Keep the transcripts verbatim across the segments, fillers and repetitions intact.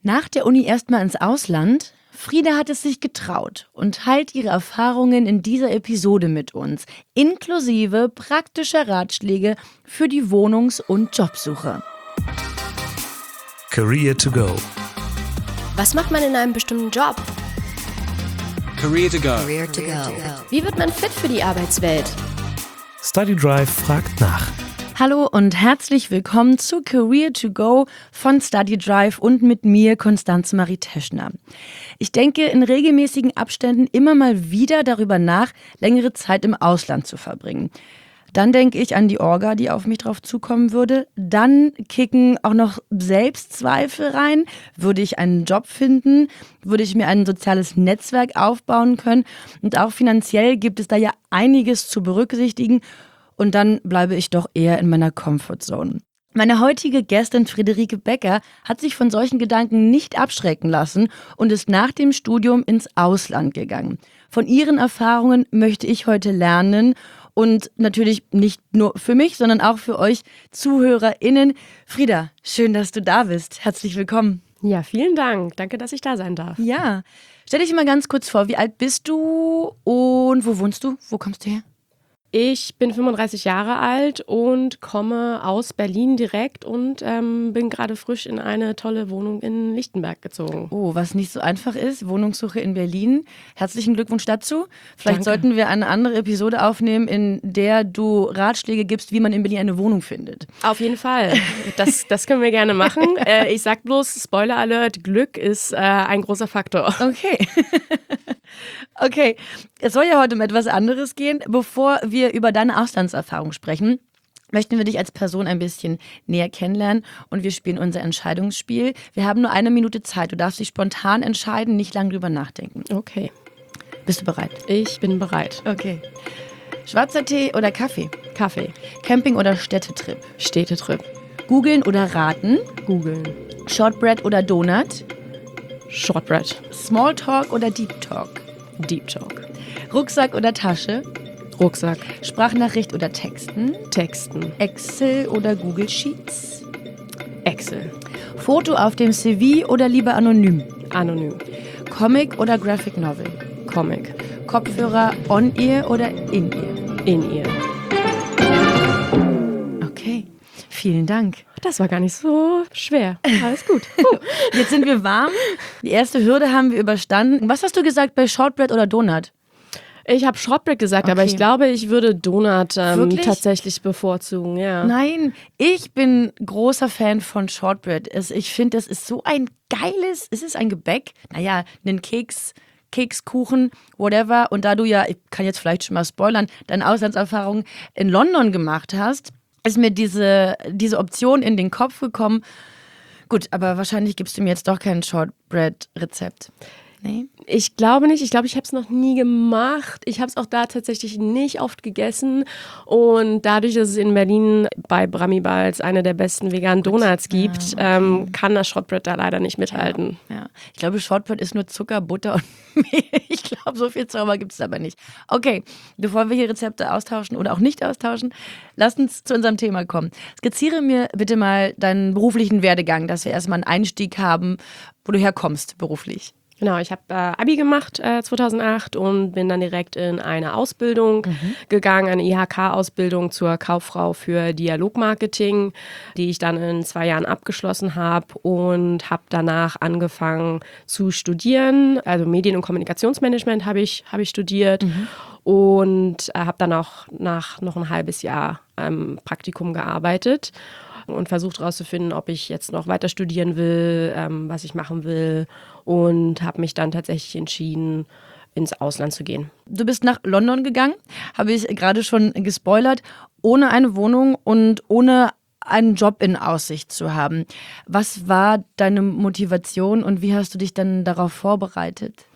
Nach der Uni erstmal ins Ausland? Frieda hat es sich getraut und teilt ihre Erfahrungen in dieser Episode mit uns, inklusive praktischer Ratschläge für die Wohnungs- und Jobsuche. Career to go. Was macht man in einem bestimmten Job? Career to go. Career to go. Wie wird man fit für die Arbeitswelt? Study Drive fragt nach. Hallo und herzlich willkommen zu Career to Go von Study Drive und mit mir, Constanze Marie Teschner. Ich denke in regelmäßigen Abständen immer mal wieder darüber nach, längere Zeit im Ausland zu verbringen. Dann denke ich an die Orga, die auf mich drauf zukommen würde. Dann kicken auch noch Selbstzweifel rein. Würde ich einen Job finden? Würde ich mir ein soziales Netzwerk aufbauen können? Und auch finanziell gibt es da ja einiges zu berücksichtigen. Und dann bleibe ich doch eher in meiner Comfortzone. Meine heutige Gästin Friederike Becker hat sich von solchen Gedanken nicht abschrecken lassen und ist nach dem Studium ins Ausland gegangen. Von ihren Erfahrungen möchte ich heute lernen und natürlich nicht nur für mich, sondern auch für euch ZuhörerInnen. Frieda, schön, dass du da bist. Herzlich willkommen. Ja, vielen Dank. Danke, dass ich da sein darf. Ja, stell dich mal ganz kurz vor, wie alt bist du und wo wohnst du? Wo kommst du her? Ich bin fünfunddreißig Jahre alt und komme aus Berlin direkt und ähm, bin gerade frisch in eine tolle Wohnung in Lichtenberg gezogen. Oh, was nicht so einfach ist, Wohnungssuche in Berlin. Herzlichen Glückwunsch dazu. Vielleicht Danke. sollten wir eine andere Episode aufnehmen, in der du Ratschläge gibst, wie man in Berlin eine Wohnung findet. Auf jeden Fall. Das, das können wir gerne machen. Äh, ich sag bloß, Spoiler Alert, Glück ist äh, ein großer Faktor. Okay. Okay, es soll ja heute um etwas anderes gehen. Bevor wir über deine Auslandserfahrung sprechen, möchten wir dich als Person ein bisschen näher kennenlernen und wir spielen unser Entscheidungsspiel. Wir haben nur eine Minute Zeit. Du darfst dich spontan entscheiden, nicht lange drüber nachdenken. Okay. Bist du bereit? Ich bin bereit. Okay. Schwarzer Tee oder Kaffee? Kaffee. Camping oder Städtetrip? Städtetrip. Googeln oder raten? Googeln. Shortbread oder Donut? Shortbread. Smalltalk oder Deep Talk? Deep Talk. Rucksack oder Tasche? Rucksack. Sprachnachricht oder Texten? Texten. Excel oder Google Sheets? Excel. Foto auf dem C V oder lieber anonym? Anonym. Comic oder Graphic Novel? Comic. Kopfhörer on-ear oder in-ear? In-ear. Okay, vielen Dank. Das war gar nicht so schwer. Alles gut. Uh. Jetzt sind wir warm. Die erste Hürde haben wir überstanden. Was hast du gesagt bei Shortbread oder Donut? Ich habe Shortbread gesagt, Okay. aber ich glaube, ich würde Donut ähm, Wirklich? tatsächlich bevorzugen. Ja. Nein, ich bin großer Fan von Shortbread. Es, ich finde, das ist so ein geiles, ist es ein Gebäck? Naja, einen Keks, Kekskuchen, whatever. Und da du ja, ich kann jetzt vielleicht schon mal spoilern, deine Auslandserfahrung in London gemacht hast, ist mir diese, diese Option in den Kopf gekommen. Gut, aber wahrscheinlich gibst du mir jetzt doch kein Shortbread-Rezept. Nee? Ich glaube nicht. Ich glaube, ich habe es noch nie gemacht. Ich habe es auch da tatsächlich nicht oft gegessen. Und dadurch, dass es in Berlin bei Bramibals eine der besten veganen Donuts gibt, Ja, okay. ähm, kann das Shortbread da leider nicht mithalten. Ja, ich glaube, Shortbread ist nur Zucker, Butter und Mehl. Ich glaube, so viel Zauber gibt es aber nicht. Okay, bevor wir hier Rezepte austauschen oder auch nicht austauschen, lasst uns zu unserem Thema kommen. Skizziere mir bitte mal deinen beruflichen Werdegang, dass wir erstmal einen Einstieg haben, wo du herkommst beruflich. Genau, ich habe äh, Abi gemacht äh, zweitausendacht und bin dann direkt in eine Ausbildung mhm. gegangen, eine I H K-Ausbildung zur Kauffrau für Dialogmarketing, die ich dann in zwei Jahren abgeschlossen habe und habe danach angefangen zu studieren. Also Medien- und Kommunikationsmanagement habe ich, hab ich studiert mhm. und äh, habe dann auch nach noch ein halbes Jahr ähm, Praktikum gearbeitet und versucht herauszufinden, ob ich jetzt noch weiter studieren will, ähm, was ich machen will und habe mich dann tatsächlich entschieden, ins Ausland zu gehen. Du bist nach London gegangen, habe ich gerade schon gespoilert, ohne eine Wohnung und ohne einen Job in Aussicht zu haben. Was war deine Motivation und wie hast du dich dann darauf vorbereitet?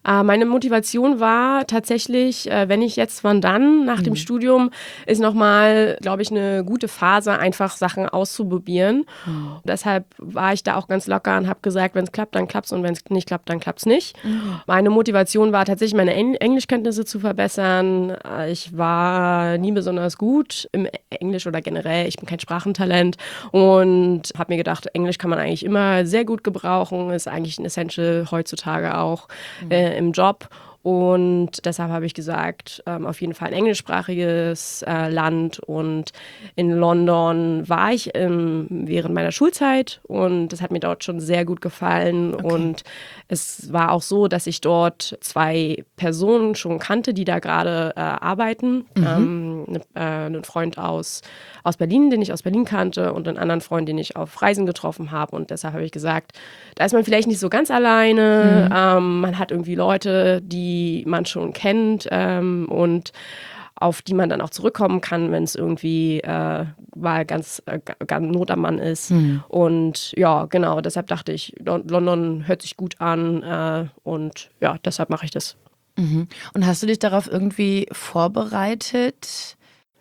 Äh, meine Motivation war tatsächlich, äh, wenn ich jetzt von dann, nach mhm. dem Studium, ist nochmal, glaube ich, eine gute Phase, einfach Sachen auszuprobieren. Mhm. Deshalb war ich da auch ganz locker und habe gesagt, wenn es klappt, dann klappt es und wenn es nicht klappt, dann klappt es nicht. Mhm. Meine Motivation war tatsächlich, meine Eng- Englischkenntnisse zu verbessern. Ich war nie besonders gut im Englisch oder generell. Ich bin kein Sprachentalent und habe mir gedacht, Englisch kann man eigentlich immer sehr gut gebrauchen, ist eigentlich ein Essential heutzutage auch mhm. äh, im Job. Und deshalb habe ich gesagt, ähm, auf jeden Fall ein englischsprachiges äh, Land. Und in London war ich ähm, während meiner Schulzeit und das hat mir dort schon sehr gut gefallen. Okay. Und es war auch so, dass ich dort zwei Personen schon kannte, die da gerade äh, arbeiten. Mhm. Ähm, ne, äh, einen Freund aus, aus Berlin, den ich aus Berlin kannte und einen anderen Freund, den ich auf Reisen getroffen habe. Und deshalb habe ich gesagt, da ist man vielleicht nicht so ganz alleine. Mhm. Ähm, man hat irgendwie Leute, die die man schon kennt ähm, und auf die man dann auch zurückkommen kann, wenn es irgendwie äh, mal ganz, äh, ganz Not am Mann ist. Mhm. Und ja, genau, deshalb dachte ich, London hört sich gut an äh, und ja, deshalb mache ich das. Mhm. Und hast du dich darauf irgendwie vorbereitet?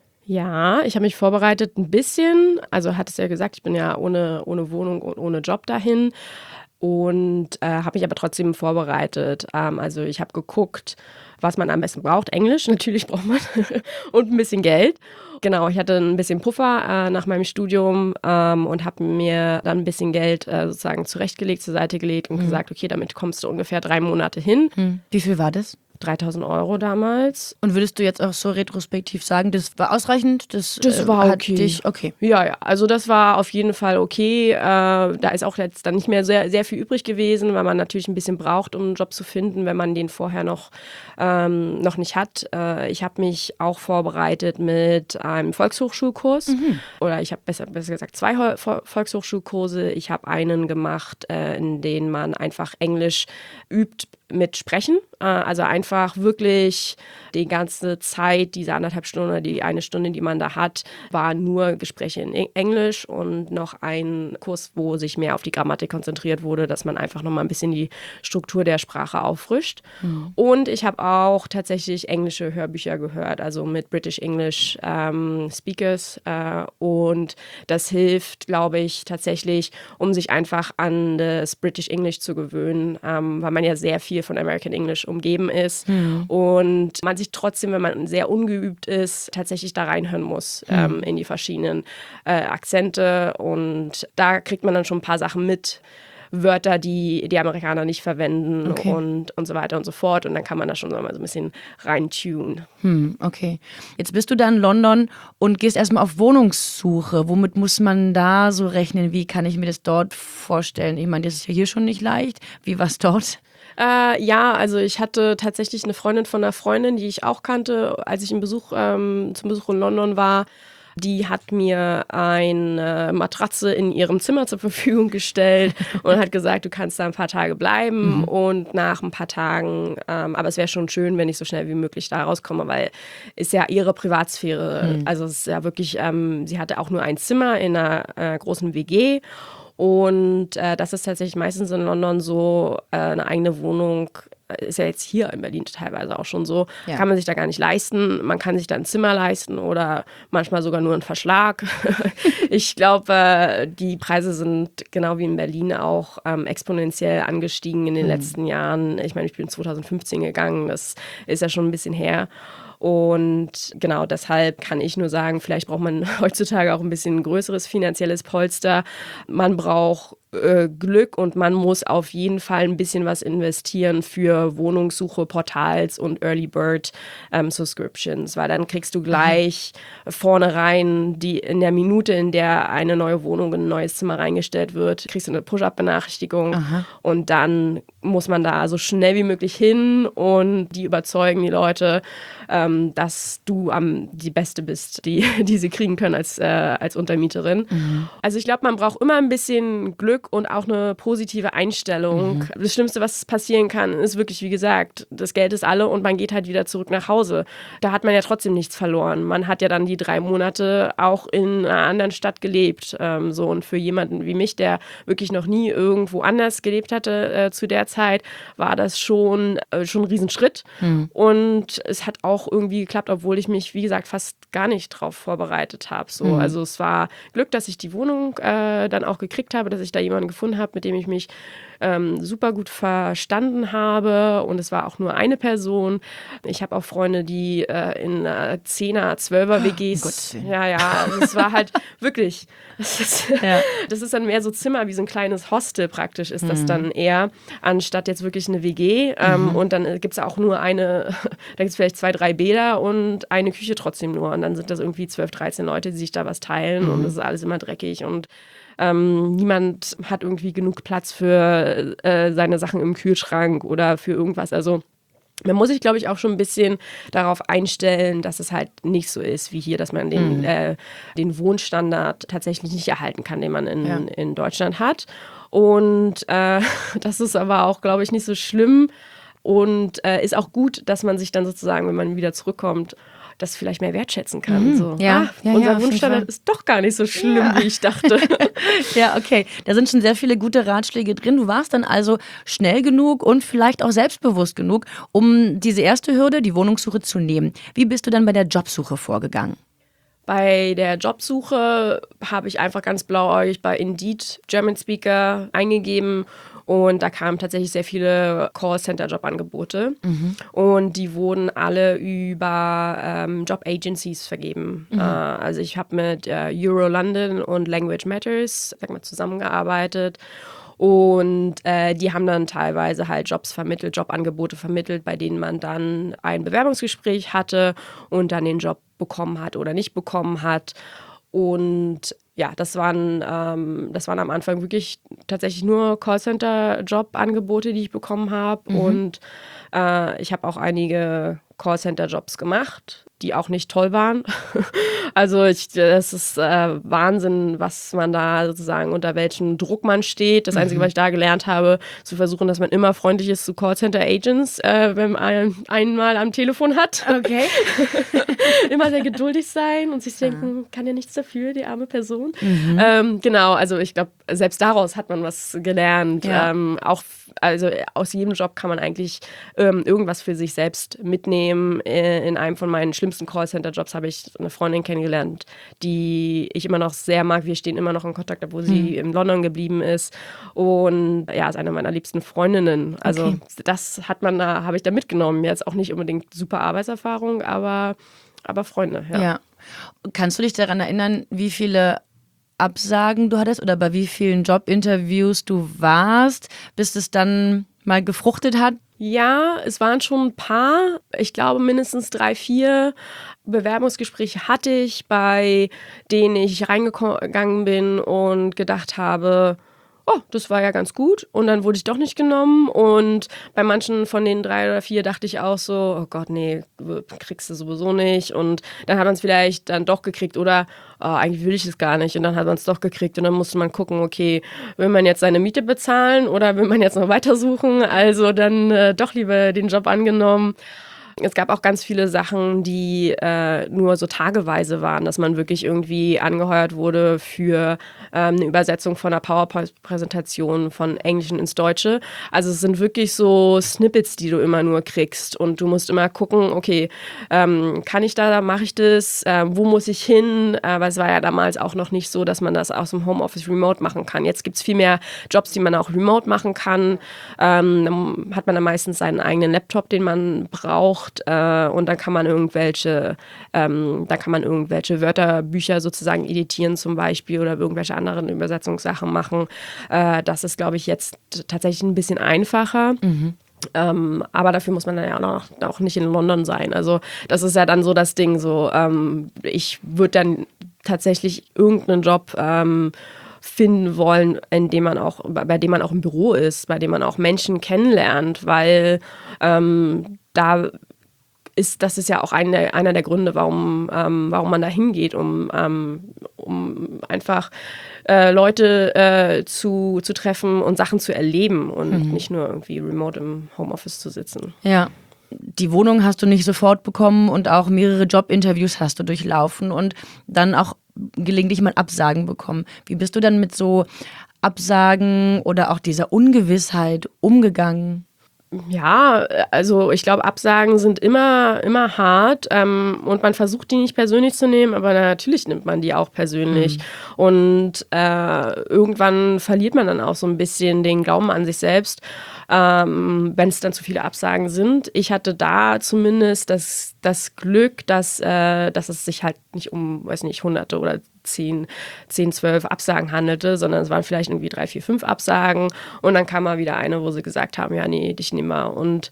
Ja, ich habe mich vorbereitet ein bisschen. Also hattest ja gesagt, ich bin ja ohne, ohne Wohnung und ohne Job dahin. Und äh, habe mich aber trotzdem vorbereitet. Ähm, also ich habe geguckt, was man am besten braucht. Englisch natürlich braucht man und ein bisschen Geld. Genau, ich hatte ein bisschen Puffer äh, nach meinem Studium ähm, und habe mir dann ein bisschen Geld äh, sozusagen zurechtgelegt, zur Seite gelegt und mhm. gesagt, okay, damit kommst du ungefähr drei Monate hin. Mhm. Wie viel war das? dreitausend Euro damals. Und würdest du jetzt auch so retrospektiv sagen, das war ausreichend? Das, das war äh, okay. Hat dich, okay. Ja, ja, also das war auf jeden Fall okay. Äh, da ist auch jetzt dann nicht mehr sehr, sehr viel übrig gewesen, weil man natürlich ein bisschen braucht, um einen Job zu finden, wenn man den vorher noch, ähm, noch nicht hat. Äh, ich habe mich auch vorbereitet mit einem Volkshochschulkurs. Mhm. Oder ich habe besser, besser gesagt zwei Volkshochschulkurse. Ich habe einen gemacht, äh, in dem man einfach Englisch übt mit Sprechen. Also einfach wirklich die ganze Zeit, diese anderthalb Stunden, die eine Stunde, die man da hat, war nur Gespräche in Englisch und noch ein Kurs, wo sich mehr auf die Grammatik konzentriert wurde, dass man einfach nochmal ein bisschen die Struktur der Sprache auffrischt. Mhm. Und ich habe auch tatsächlich englische Hörbücher gehört, also mit British English ähm, Speakers. Äh, und das hilft, glaube ich, tatsächlich, um sich einfach an das British English zu gewöhnen, ähm, weil man ja sehr viel von American English umgeben ist mhm. und man sich trotzdem, wenn man sehr ungeübt ist, tatsächlich da reinhören muss mhm. ähm, in die verschiedenen äh, Akzente und da kriegt man dann schon ein paar Sachen mit, Wörter, die die Amerikaner nicht verwenden okay. und, und so weiter und so fort und dann kann man da schon so mal so ein bisschen reintunen. Hm, okay. Jetzt bist du da in London und gehst erstmal auf Wohnungssuche. Womit muss man da so rechnen? Wie kann ich mir das dort vorstellen? Ich meine, das ist ja hier schon nicht leicht. Wie war es dort? Äh, ja, also ich hatte tatsächlich eine Freundin von einer Freundin, die ich auch kannte, als ich im Besuch, ähm, zum Besuch in London war. Die hat mir eine Matratze in ihrem Zimmer zur Verfügung gestellt und hat gesagt, du kannst da ein paar Tage bleiben mhm. und nach ein paar Tagen, ähm, aber es wäre schon schön, wenn ich so schnell wie möglich da rauskomme, weil ist ja ihre Privatsphäre. Mhm. Also es ist ja wirklich, ähm, sie hatte auch nur ein Zimmer in einer äh, großen W G. Und äh, das ist tatsächlich meistens in London so, äh, eine eigene Wohnung ist ja jetzt hier in Berlin teilweise auch schon so, ja. kann man sich da gar nicht leisten. Man kann sich da ein Zimmer leisten oder manchmal sogar nur einen Verschlag. Ich glaube, äh, die Preise sind genau wie in Berlin auch ähm, exponentiell angestiegen in den mhm. letzten Jahren. Ich meine, ich bin zwanzig fünfzehn gegangen, das ist ja schon ein bisschen her. Und genau deshalb kann ich nur sagen, vielleicht braucht man heutzutage auch ein bisschen ein größeres finanzielles Polster. Man braucht äh, Glück und man muss auf jeden Fall ein bisschen was investieren für Wohnungssuche, Portals und Early Bird ähm, Subscriptions, weil dann kriegst du gleich mhm. vorne rein, die in der Minute, in der eine neue Wohnung in ein neues Zimmer reingestellt wird, kriegst du eine Push-Up-Benachrichtigung Aha. und dann muss man da so schnell wie möglich hin und die überzeugen die Leute, ähm, dass du am, die Beste bist, die, die sie kriegen können als, äh, als Untermieterin. Mhm. Also ich glaube, man braucht immer ein bisschen Glück und auch eine positive Einstellung. Mhm. Das Schlimmste, was passieren kann, ist wirklich, wie gesagt, das Geld ist alle und man geht halt wieder zurück nach Hause. Da hat man ja trotzdem nichts verloren. Man hat ja dann die drei Monate auch in einer anderen Stadt gelebt. Ähm, so. Und für jemanden wie mich, der wirklich noch nie irgendwo anders gelebt hatte äh, zu der Zeit, war das schon, äh, schon ein Riesenschritt. Mhm. Und es hat auch irgendwie geklappt, obwohl ich mich, wie gesagt, fast gar nicht drauf vorbereitet habe. So. Mhm. Also es war Glück, dass ich die Wohnung äh, dann auch gekriegt habe, dass ich da jemanden gefunden habe, mit dem ich mich ähm, super gut verstanden habe. Und es war auch nur eine Person. Ich habe auch Freunde, die äh, in äh, Zehner-, Zwölfer-W Gs. Oh, ja, ja, also es war halt wirklich. Das ist, ja. das ist dann mehr so Zimmer, wie so ein kleines Hostel praktisch ist mhm. das dann eher, anstatt jetzt wirklich eine W G. Ähm, mhm. Und dann gibt es auch nur eine, da gibt es vielleicht zwei, drei Bäder und eine Küche trotzdem nur. Und dann sind das irgendwie zwölf, dreizehn Leute, die sich da was teilen mhm. und das ist alles immer dreckig und ähm, niemand hat irgendwie genug Platz für äh, seine Sachen im Kühlschrank oder für irgendwas. Also man muss sich, glaube ich, auch schon ein bisschen darauf einstellen, dass es halt nicht so ist wie hier, dass man den, mhm. äh, den Wohnstandard tatsächlich nicht erhalten kann, den man in, ja. in Deutschland hat. Und äh, das ist aber auch, glaube ich, nicht so schlimm und äh, ist auch gut, dass man sich dann sozusagen, wenn man wieder zurückkommt, das vielleicht mehr wertschätzen kann. Mhm. So, ja. ah, Ja, unser ja, Wunschstandard ist doch gar nicht so schlimm, ja. wie ich dachte. Ja, okay. Da sind schon sehr viele gute Ratschläge drin. Du warst dann also schnell genug und vielleicht auch selbstbewusst genug, um diese erste Hürde, die Wohnungssuche, zu nehmen. Wie bist du dann bei der Jobsuche vorgegangen? Bei der Jobsuche habe ich einfach ganz blauäugig bei Indeed German Speaker eingegeben und da kamen tatsächlich sehr viele Callcenter-Jobangebote mhm. und die wurden alle über ähm, Job-Agencies vergeben. Mhm. Äh, also ich habe mit äh, Euro London und Language Matters, sag mal, zusammengearbeitet. Und äh, die haben dann teilweise halt Jobs vermittelt, Jobangebote vermittelt, bei denen man dann ein Bewerbungsgespräch hatte und dann den Job bekommen hat oder nicht bekommen hat. Und ja, das waren, ähm, das waren am Anfang wirklich tatsächlich nur Callcenter-Jobangebote, die ich bekommen habe. Mhm. Und äh, ich habe auch einige Callcenter-Jobs gemacht, die auch nicht toll waren. Also ich, das ist äh, Wahnsinn, was man da sozusagen, unter welchem Druck man steht. Das Einzige, mhm. was ich da gelernt habe, zu versuchen, dass man immer freundlich ist zu Callcenter-Agents, äh, wenn man ein, einmal am Telefon hat. Okay. Immer sehr geduldig sein und sich denken, kann ja nichts dafür, die arme Person. Mhm. Ähm, genau, also ich glaube, selbst daraus hat man was gelernt. Ja. Ähm, auch also aus jedem Job kann man eigentlich ähm, irgendwas für sich selbst mitnehmen. In einem von meinen schlimmsten Callcenter-Jobs habe ich eine Freundin kennengelernt, die ich immer noch sehr mag. Wir stehen immer noch in Kontakt, obwohl sie mhm. in London geblieben ist. Und ja, ist eine meiner liebsten Freundinnen. Also okay. das hat man da, habe ich da mitgenommen. Jetzt auch nicht unbedingt super Arbeitserfahrung, aber, aber Freunde. Ja. ja. Kannst du dich daran erinnern, wie viele Absagen du hattest oder bei wie vielen Jobinterviews du warst, bis es dann mal gefruchtet hat? Ja, es waren schon ein paar. Ich glaube, mindestens drei, vier Bewerbungsgespräche hatte ich, bei denen ich reingegangen bin und gedacht habe, oh, das war ja ganz gut. Und dann wurde ich doch nicht genommen. Und bei manchen von den drei oder vier dachte ich auch so, oh Gott, nee, kriegst du sowieso nicht. Und dann hat man es vielleicht dann doch gekriegt. Oder oh, eigentlich will ich es gar nicht. Und dann hat man es doch gekriegt. Und dann musste man gucken, okay, will man jetzt seine Miete bezahlen oder will man jetzt noch weitersuchen? Also dann äh, doch lieber den Job angenommen. Es gab auch ganz viele Sachen, die äh, nur so tageweise waren, dass man wirklich irgendwie angeheuert wurde für ähm, eine Übersetzung von einer PowerPoint-Präsentation von Englischen ins Deutsche. Also es sind wirklich so Snippets, die du immer nur kriegst und du musst immer gucken, okay, ähm, kann ich da, mache ich das, äh, wo muss ich hin? Aber es war ja damals auch noch nicht so, dass man das aus dem Homeoffice remote machen kann. Jetzt gibt es viel mehr Jobs, die man auch remote machen kann. Ähm, dann hat man dann meistens seinen eigenen Laptop, den man braucht. Äh, und dann kann man irgendwelche, ähm, da kann man irgendwelche Wörterbücher sozusagen editieren zum Beispiel oder irgendwelche anderen Übersetzungssachen machen. Äh, das ist, glaube ich, jetzt tatsächlich ein bisschen einfacher. Mhm. Ähm, aber dafür muss man dann ja auch, noch, auch nicht in London sein. Also das ist ja dann so das Ding, so ähm, ich würde dann tatsächlich irgendeinen Job ähm, finden wollen, in dem man auch, bei dem man auch im Büro ist, bei dem man auch Menschen kennenlernt, weil ähm, da ist, das ist ja auch ein der, einer der Gründe, warum, ähm, warum man da hingeht, um, ähm, um einfach äh, Leute äh, zu, zu treffen und Sachen zu erleben und mhm. nicht nur irgendwie remote im Homeoffice zu sitzen. Ja. Die Wohnung hast du nicht sofort bekommen und auch mehrere Jobinterviews hast du durchlaufen und dann auch gelegentlich mal Absagen bekommen. Wie bist du dann mit so Absagen oder auch dieser Ungewissheit umgegangen? Ja, also ich glaube, Absagen sind immer, immer hart ähm, und man versucht, die nicht persönlich zu nehmen, aber natürlich nimmt man die auch persönlich. Mhm. Und äh, irgendwann verliert man dann auch so ein bisschen den Glauben an sich selbst, ähm, wenn es dann zu viele Absagen sind. Ich hatte da zumindest das, das Glück, dass, äh, dass es sich halt nicht um, weiß nicht, Hunderte oder zehn, zehn, zwölf Absagen handelte, sondern es waren vielleicht irgendwie drei, vier, fünf Absagen und dann kam mal wieder eine, wo sie gesagt haben, ja, nee, dich nehmen wir. Und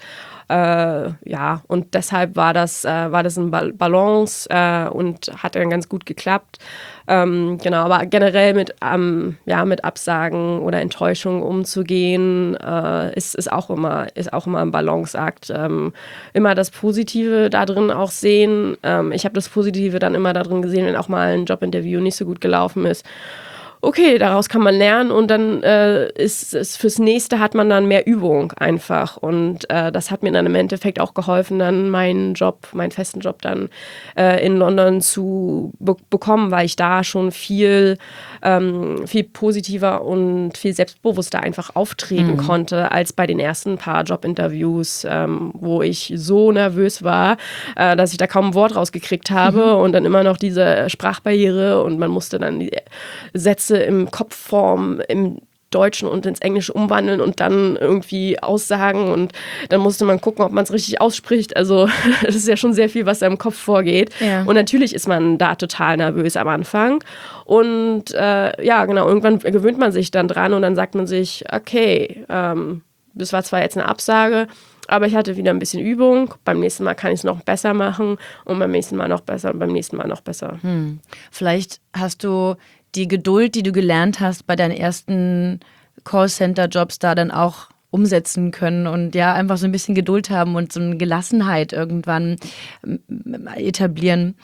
äh, ja, und deshalb war das, äh, war das ein Balance äh, und hat dann ganz gut geklappt. Ähm, genau, aber generell mit, ähm, ja, mit Absagen oder Enttäuschungen umzugehen, äh, ist, ist, auch immer, ist auch immer ein Balanceakt. Ähm, immer das Positive da drin auch sehen. Ähm, ich habe das Positive dann immer da drin gesehen, wenn auch mal ein Jobinterview nicht so gut gelaufen ist. Okay, daraus kann man lernen und dann äh, ist es fürs nächste hat man dann mehr Übung einfach und äh, das hat mir dann im Endeffekt auch geholfen, dann meinen Job, meinen festen Job dann äh, in London zu be- bekommen, weil ich da schon viel, ähm, viel positiver und viel selbstbewusster einfach auftreten mhm. konnte, als bei den ersten paar Jobinterviews, ähm, wo ich so nervös war, äh, dass ich da kaum ein Wort rausgekriegt habe mhm. und dann immer noch diese Sprachbarriere und man musste dann die Sätze im Kopfform im Deutschen und ins Englische umwandeln und dann irgendwie aussagen und dann musste man gucken, ob man es richtig ausspricht. Also das ist ja schon sehr viel, was da im Kopf vorgeht. Ja. Und natürlich ist man da total nervös am Anfang. Und äh, ja, genau, irgendwann gewöhnt man sich dann dran und dann sagt man sich, okay, ähm, das war zwar jetzt eine Absage, aber ich hatte wieder ein bisschen Übung. Beim nächsten Mal kann ich es noch besser machen und beim nächsten Mal noch besser und beim nächsten Mal noch besser. Hm. Vielleicht hast du die Geduld, die du gelernt hast bei deinen ersten Callcenter-Jobs da dann auch umsetzen können und ja, einfach so ein bisschen Geduld haben und so eine Gelassenheit irgendwann etablieren.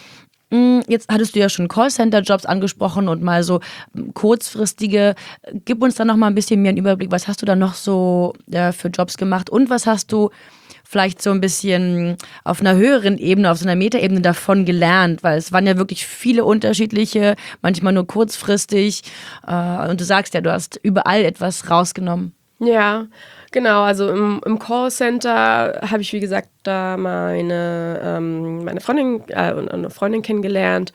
Jetzt hattest du ja schon Callcenter-Jobs angesprochen und mal so kurzfristige. Gib uns da noch mal ein bisschen mehr einen Überblick. Was hast du da noch so ja, für Jobs gemacht und was hast du vielleicht so ein bisschen auf einer höheren Ebene, auf so einer Metaebene davon gelernt, weil es waren ja wirklich viele unterschiedliche, manchmal nur kurzfristig äh, und du sagst ja, du hast überall etwas rausgenommen. Ja, genau, also im, im Callcenter habe ich, wie gesagt, da meine, ähm, meine Freundin, äh, eine Freundin kennengelernt.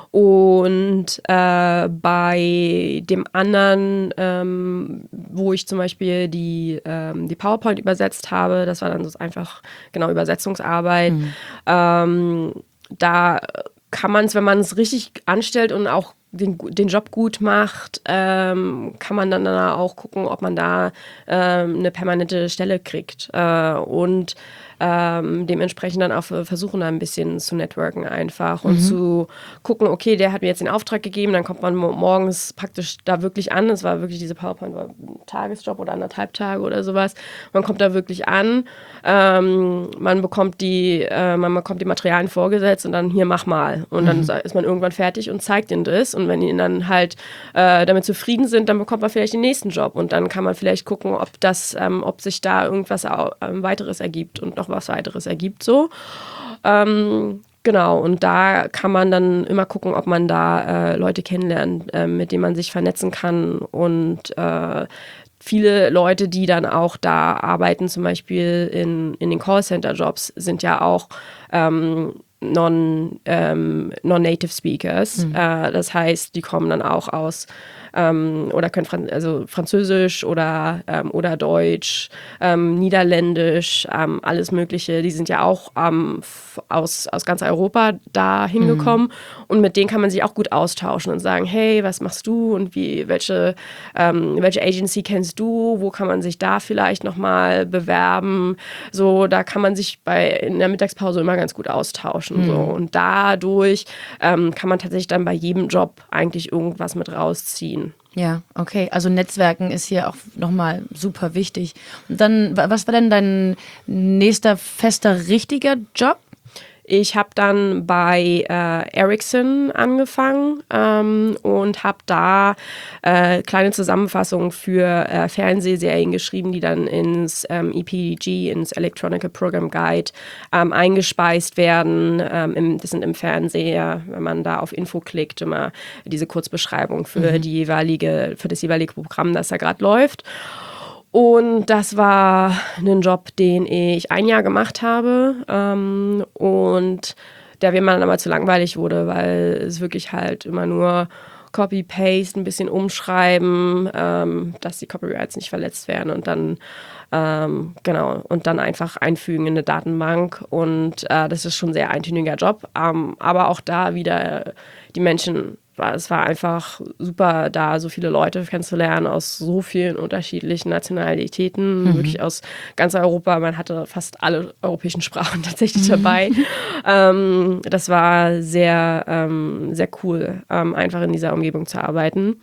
Und äh, bei dem anderen, ähm, wo ich zum Beispiel die, ähm, die PowerPoint übersetzt habe, das war dann so einfach genau Übersetzungsarbeit, mhm. ähm, da kann man es, wenn man es richtig anstellt und auch den, den Job gut macht, ähm, kann man dann auch gucken, ob man da ähm, eine permanente Stelle kriegt. Äh, und Ähm, dementsprechend dann auch versuchen, da ein bisschen zu networken einfach und mhm. zu gucken, okay, der hat mir jetzt den Auftrag gegeben, dann kommt man morgens praktisch da wirklich an. Es war wirklich diese PowerPoint, war ein Tagesjob oder anderthalb Tage oder sowas. Man kommt da wirklich an, ähm, man bekommt die, äh, man bekommt die Materialien vorgesetzt und dann hier, mach mal. Und mhm. dann ist man irgendwann fertig und zeigt ihnen das. Und wenn die dann halt äh, damit zufrieden sind, dann bekommt man vielleicht den nächsten Job und dann kann man vielleicht gucken, ob das, ähm, ob sich da irgendwas äh, weiteres ergibt und noch was weiteres ergibt so. Ähm, genau, und da kann man dann immer gucken, ob man da äh, Leute kennenlernt, äh, mit denen man sich vernetzen kann und äh, viele Leute, die dann auch da arbeiten, zum Beispiel in, in den Callcenter-Jobs, sind ja auch ähm, non, ähm, non-native Speakers. Mhm. Äh, das heißt, die kommen dann auch aus ähm, oder können Fran- also Französisch oder, ähm, oder Deutsch, ähm, Niederländisch, ähm, alles Mögliche. Die sind ja auch ähm, f- aus, aus ganz Europa da hingekommen. Mhm. Und mit denen kann man sich auch gut austauschen und sagen, hey, was machst du und wie, welche, ähm, welche Agency kennst du? Wo kann man sich da vielleicht nochmal bewerben? So, da kann man sich bei in der Mittagspause immer ganz gut austauschen. Mhm. So. Und dadurch ähm, kann man tatsächlich dann bei jedem Job eigentlich irgendwas mit rausziehen. Ja, okay. Also Netzwerken ist hier auch nochmal super wichtig. Und dann, was war denn dein nächster fester, richtiger Job? Ich habe dann bei äh, Ericsson angefangen ähm, und habe da äh, kleine Zusammenfassungen für äh, Fernsehserien geschrieben, die dann ins ähm, E P G, ins Electronic Program Guide, ähm, eingespeist werden. Ähm, im, das sind im Fernseher, wenn man da auf Info klickt, immer diese Kurzbeschreibung für, mhm. die jeweilige, für das jeweilige Programm, das da gerade läuft. Und das war ein Job, den ich ein Jahr gemacht habe ähm, und der mir dann aber zu langweilig wurde, weil es wirklich halt immer nur Copy-Paste, ein bisschen umschreiben, ähm, dass die Copyrights nicht verletzt werden und dann ähm, genau und dann einfach einfügen in eine Datenbank und äh, das ist schon ein sehr eintöniger Job, ähm, aber auch da wieder die Menschen. Es war einfach super, da so viele Leute kennenzulernen aus so vielen unterschiedlichen Nationalitäten, mhm. wirklich aus ganz Europa. Man hatte fast alle europäischen Sprachen tatsächlich dabei. ähm, das war sehr, ähm, sehr cool, ähm, einfach in dieser Umgebung zu arbeiten.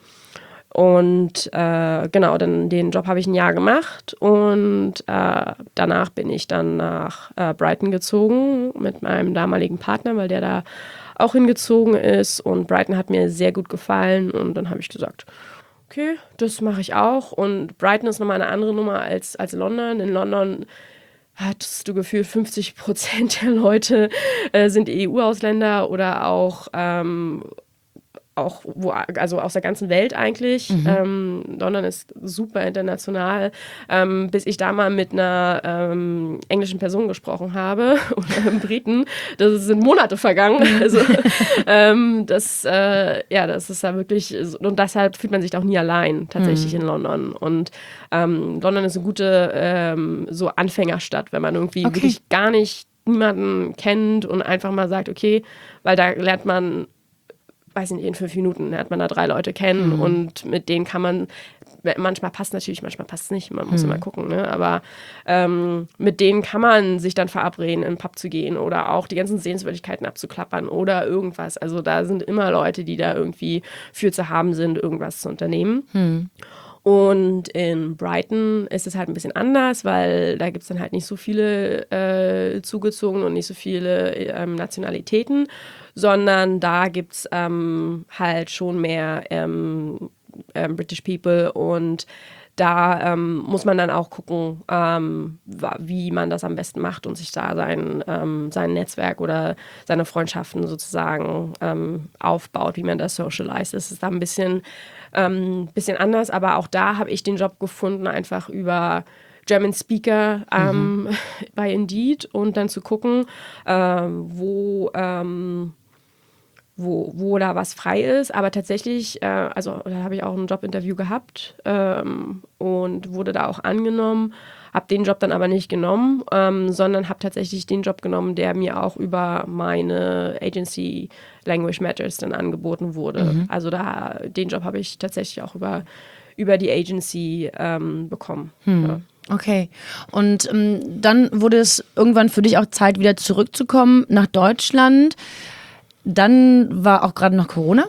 Und äh, genau, dann den Job habe ich ein Jahr gemacht und äh, danach bin ich dann nach äh, Brighton gezogen mit meinem damaligen Partner, weil der da auch hingezogen ist und Brighton hat mir sehr gut gefallen und dann habe ich gesagt, okay, das mache ich auch und Brighton ist nochmal eine andere Nummer als, als London. In London hattest du gefühlt fünfzig Prozent der Leute äh, sind E U-Ausländer oder auch ähm, auch wo, also aus der ganzen Welt eigentlich. Mhm. Ähm, London ist super international. Ähm, bis ich da mal mit einer ähm, englischen Person gesprochen habe oder einem Briten, das sind Monate vergangen. Also ähm, das, äh, ja, das ist ja wirklich, und deshalb fühlt man sich auch nie allein tatsächlich mhm. in London. Und ähm, London ist eine gute ähm, so Anfängerstadt, wenn man irgendwie okay. wirklich gar nicht niemanden kennt und einfach mal sagt, okay, weil da lernt man weiß nicht, in fünf Minuten lernt man da drei Leute kennen mhm. und mit denen kann man, manchmal passt natürlich, manchmal passt es nicht, man muss mhm. immer gucken, ne? Aber ähm, mit denen kann man sich dann verabreden, in den Pub zu gehen oder auch die ganzen Sehenswürdigkeiten abzuklappern oder irgendwas. Also da sind immer Leute, die da irgendwie für zu haben sind, irgendwas zu unternehmen. Mhm. Und in Brighton ist es halt ein bisschen anders, weil da gibt es dann halt nicht so viele äh, Zugezogene und nicht so viele ähm, Nationalitäten, sondern da gibt es ähm, halt schon mehr ähm, ähm, British People und da ähm, muss man dann auch gucken, ähm, wie man das am besten macht und sich da sein, ähm, sein Netzwerk oder seine Freundschaften sozusagen ähm, aufbaut, wie man das socialized. Das ist da ein bisschen, ähm, bisschen anders, aber auch da habe ich den Job gefunden, einfach über German Speaker ähm, mhm. bei Indeed und dann zu gucken, ähm, wo ähm, Wo, wo da was frei ist, aber tatsächlich, äh, also da habe ich auch ein Jobinterview gehabt ähm, und wurde da auch angenommen, habe den Job dann aber nicht genommen, ähm, sondern habe tatsächlich den Job genommen, der mir auch über meine Agency Language Matters dann angeboten wurde. Mhm. Also da den Job habe ich tatsächlich auch über, über die Agency ähm, bekommen. Hm. Ja. Okay. Und ähm, dann wurde es irgendwann für dich auch Zeit, wieder zurückzukommen nach Deutschland. Dann war auch gerade noch Corona.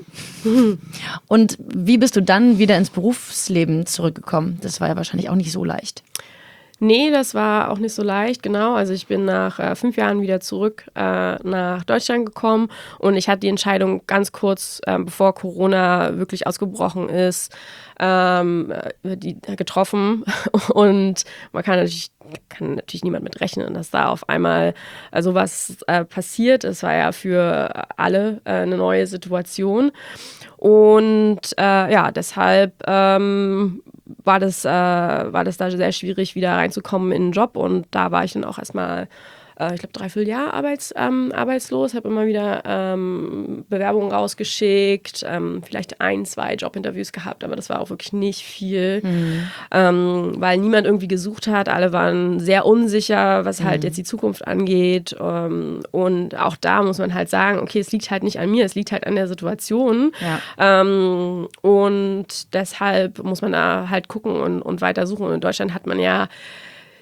Und wie bist du dann wieder ins Berufsleben zurückgekommen? Das war ja wahrscheinlich auch nicht so leicht. Nee, das war auch nicht so leicht, genau. Also ich bin nach äh, fünf Jahren wieder zurück äh, nach Deutschland gekommen und ich hatte die Entscheidung ganz kurz, äh, bevor Corona wirklich ausgebrochen ist, ähm, die, getroffen. Und man kann natürlich, kann natürlich niemand mit rechnen, dass da auf einmal äh, sowas äh, passiert. Es war ja für alle äh, eine neue Situation. Und äh, ja, deshalb ähm, war das, äh, war das da sehr schwierig, wieder reinzukommen in den Job. Und da war ich dann auch erstmal, äh, ich glaube, dreiviertel Jahr arbeits, ähm, arbeitslos. Habe immer wieder ähm, Bewerbungen rausgeschickt, ähm, vielleicht ein, zwei Jobinterviews gehabt, aber das war auch wirklich nicht viel, mhm. ähm, weil niemand irgendwie gesucht hat. Alle waren sehr unsicher, was halt mhm. jetzt die Zukunft angeht. Ähm, und auch da muss man halt sagen, okay, es liegt halt nicht an mir, es liegt halt an der Situation. Ja. Ähm, und deshalb muss man da halt gucken und, und weiter suchen. Und in Deutschland hat man ja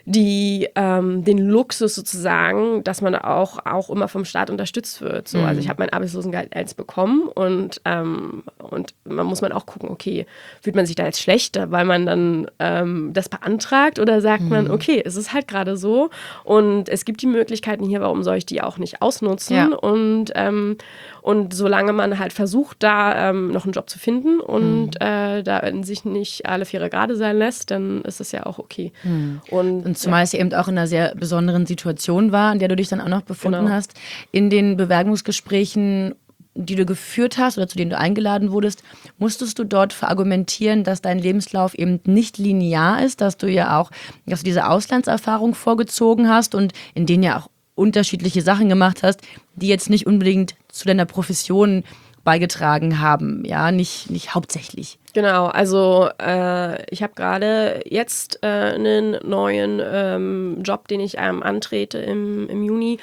die ähm, den Luxus sozusagen, dass man auch, auch immer vom Staat unterstützt wird. So, Mhm. also ich habe mein Arbeitslosengeld eins bekommen und, ähm, und man muss man auch gucken, okay, fühlt man sich da jetzt schlechter, weil man dann ähm, das beantragt oder sagt mhm. man, okay, es ist halt gerade so und es gibt die Möglichkeiten hier, warum soll ich die auch nicht ausnutzen? Ja. Und, ähm, und solange man halt versucht, da ähm, noch einen Job zu finden und mhm. äh, da in sich nicht alle Viere gerade sein lässt, dann ist das ja auch okay. Mhm. Und Und zumal ja. es ja eben auch in einer sehr besonderen Situation war, in der du dich dann auch noch befunden genau. hast. In den Bewerbungsgesprächen, die du geführt hast oder zu denen du eingeladen wurdest, musstest du dort verargumentieren, dass dein Lebenslauf eben nicht linear ist, dass du ja auch dass du diese Auslandserfahrung vorgezogen hast und in denen ja auch unterschiedliche Sachen gemacht hast, die jetzt nicht unbedingt zu deiner Profession beigetragen haben, ja, nicht, nicht hauptsächlich. Genau, also äh, ich habe gerade jetzt äh, einen neuen ähm, Job, den ich ähm, antrete im, im Juni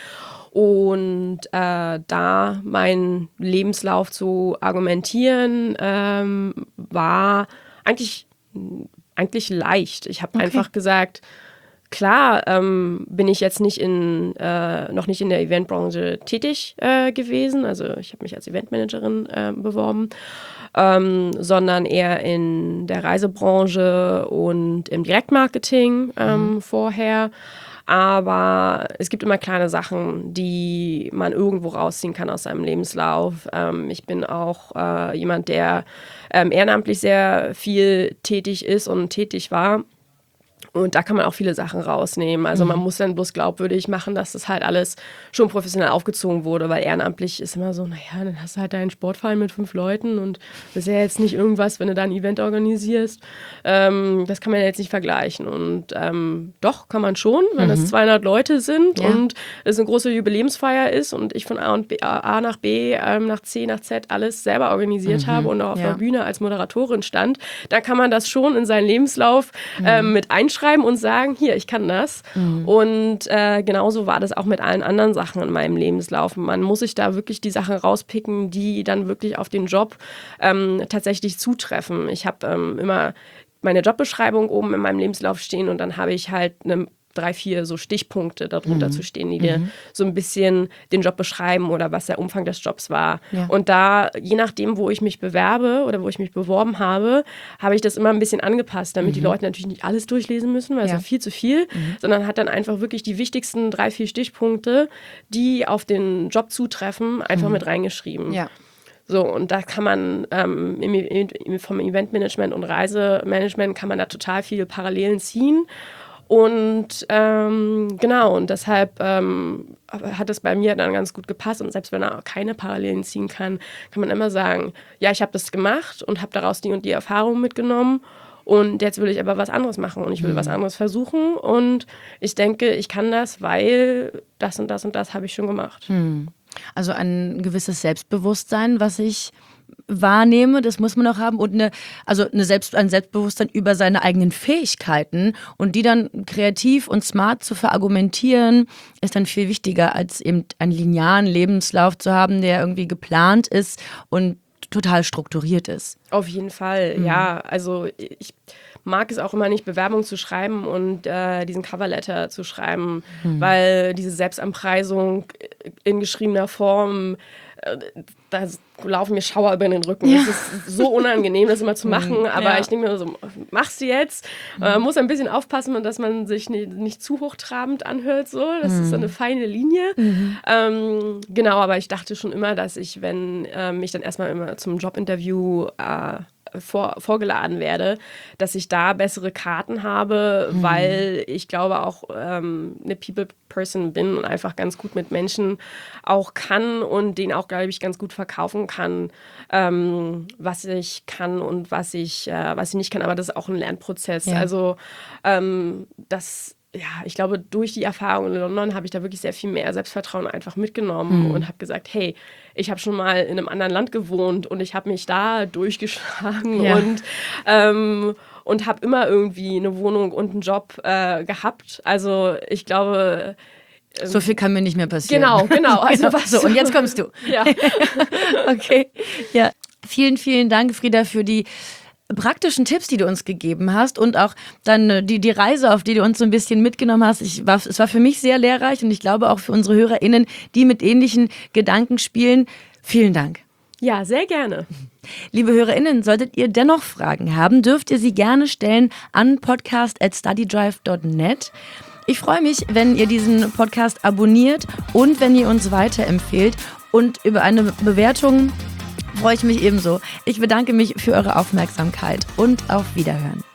und äh, da meinen Lebenslauf zu argumentieren ähm, war eigentlich, eigentlich leicht. Ich habe okay. einfach gesagt, klar ähm, bin ich jetzt nicht in, äh, noch nicht in der Eventbranche tätig äh, gewesen, also ich habe mich als Eventmanagerin äh, beworben, ähm, sondern eher in der Reisebranche und im Direktmarketing ähm, mhm. vorher. Aber es gibt immer kleine Sachen, die man irgendwo rausziehen kann aus seinem Lebenslauf. Ähm, ich bin auch äh, jemand, der ähm, ehrenamtlich sehr viel tätig ist und tätig war. Und da kann man auch viele Sachen rausnehmen. Also man muss dann bloß glaubwürdig machen, dass das halt alles schon professionell aufgezogen wurde, weil ehrenamtlich ist immer so, naja, dann hast du halt deinen Sportverein mit fünf Leuten und das ist ja jetzt nicht irgendwas, wenn du da ein Event organisierst. Ähm, das kann man ja jetzt nicht vergleichen. Und ähm, doch, kann man schon, wenn es mhm. zweihundert Leute sind ja. und es eine große Jubiläumsfeier ist und ich von A, und B, A nach B, ähm, nach C, nach Z alles selber organisiert mhm. habe und auch auf ja. der Bühne als Moderatorin stand, dann kann man das schon in seinen Lebenslauf mhm. ähm, mit einschreiben. Schreiben und sagen, hier, ich kann das. Mhm. Und äh, genauso war das auch mit allen anderen Sachen in meinem Lebenslauf. Man muss sich da wirklich die Sachen rauspicken, die dann wirklich auf den Job ähm, tatsächlich zutreffen. Ich habe ähm, immer meine Jobbeschreibung oben in meinem Lebenslauf stehen und dann habe ich halt eine drei, vier so Stichpunkte darunter mhm. zu stehen, die dir mhm. so ein bisschen den Job beschreiben oder was der Umfang des Jobs war. Ja. Und da, je nachdem, wo ich mich bewerbe oder wo ich mich beworben habe, habe ich das immer ein bisschen angepasst, damit mhm. die Leute natürlich nicht alles durchlesen müssen, weil es ja. ist viel zu viel, mhm. sondern hat dann einfach wirklich die wichtigsten drei, vier Stichpunkte, die auf den Job zutreffen, einfach mhm. mit reingeschrieben. Ja. So, und da kann man ähm, im, im, vom Eventmanagement und Reisemanagement kann man da total viele Parallelen ziehen. Und ähm, genau, und deshalb ähm, hat es bei mir dann ganz gut gepasst. Und selbst wenn er keine Parallelen ziehen kann, kann man immer sagen, ja, ich habe das gemacht und habe daraus die und die Erfahrung mitgenommen. Und jetzt will ich aber was anderes machen und ich will mhm. was anderes versuchen. Und ich denke, ich kann das, weil das und das und das habe ich schon gemacht. Mhm. Also ein gewisses Selbstbewusstsein, was ich wahrnehme, das muss man auch haben und eine, also eine Selbst, ein Selbstbewusstsein über seine eigenen Fähigkeiten und die dann kreativ und smart zu verargumentieren, ist dann viel wichtiger, als eben einen linearen Lebenslauf zu haben, der irgendwie geplant ist und total strukturiert ist. Auf jeden Fall, mhm. ja. Also ich mag es auch immer nicht, Bewerbung zu schreiben und äh, diesen Coverletter zu schreiben, mhm. weil diese Selbstanpreisung in geschriebener Form, äh, da laufen mir Schauer über den Rücken. Ja. Es ist so unangenehm, das immer zu machen, aber ja. ich denke mir so, mach's jetzt. Man mhm. muss ein bisschen aufpassen, dass man sich nicht, nicht zu hochtrabend anhört. So. Das mhm. ist so eine feine Linie. Mhm. Ähm, genau, aber ich dachte schon immer, dass ich, wenn äh, mich dann erstmal immer zum Jobinterview äh, Vor, vorgeladen werde, dass ich da bessere Karten habe, mhm. weil ich glaube auch ähm, eine People-Person bin und einfach ganz gut mit Menschen auch kann und denen auch, glaube ich, ganz gut verkaufen kann, ähm, was ich kann und was ich, äh, was ich nicht kann. Aber das ist auch ein Lernprozess. Ja. Also ähm, das ja, ich glaube, durch die Erfahrung in London habe ich da wirklich sehr viel mehr Selbstvertrauen einfach mitgenommen mhm. und habe gesagt, hey, ich habe schon mal in einem anderen Land gewohnt und ich habe mich da durchgeschlagen ja. und, ähm, und habe immer irgendwie eine Wohnung und einen Job äh, gehabt. Also ich glaube... Ähm, so viel kann mir nicht mehr passieren. Genau, genau. Also was so, und jetzt kommst du. Ja. Okay, ja. Vielen, vielen Dank, Frieda, für die praktischen Tipps, die du uns gegeben hast und auch dann die, die Reise, auf die du uns so ein bisschen mitgenommen hast. Ich war, es war für mich sehr lehrreich und ich glaube auch für unsere HörerInnen, die mit ähnlichen Gedanken spielen. Vielen Dank. Ja, sehr gerne. Liebe HörerInnen, solltet ihr dennoch Fragen haben, dürft ihr sie gerne stellen an podcast at studydrive dot net. Ich freue mich, wenn ihr diesen Podcast abonniert und wenn ihr uns weiterempfehlt. Und über eine Bewertung freue ich mich ebenso. Ich bedanke mich für eure Aufmerksamkeit und auf Wiederhören.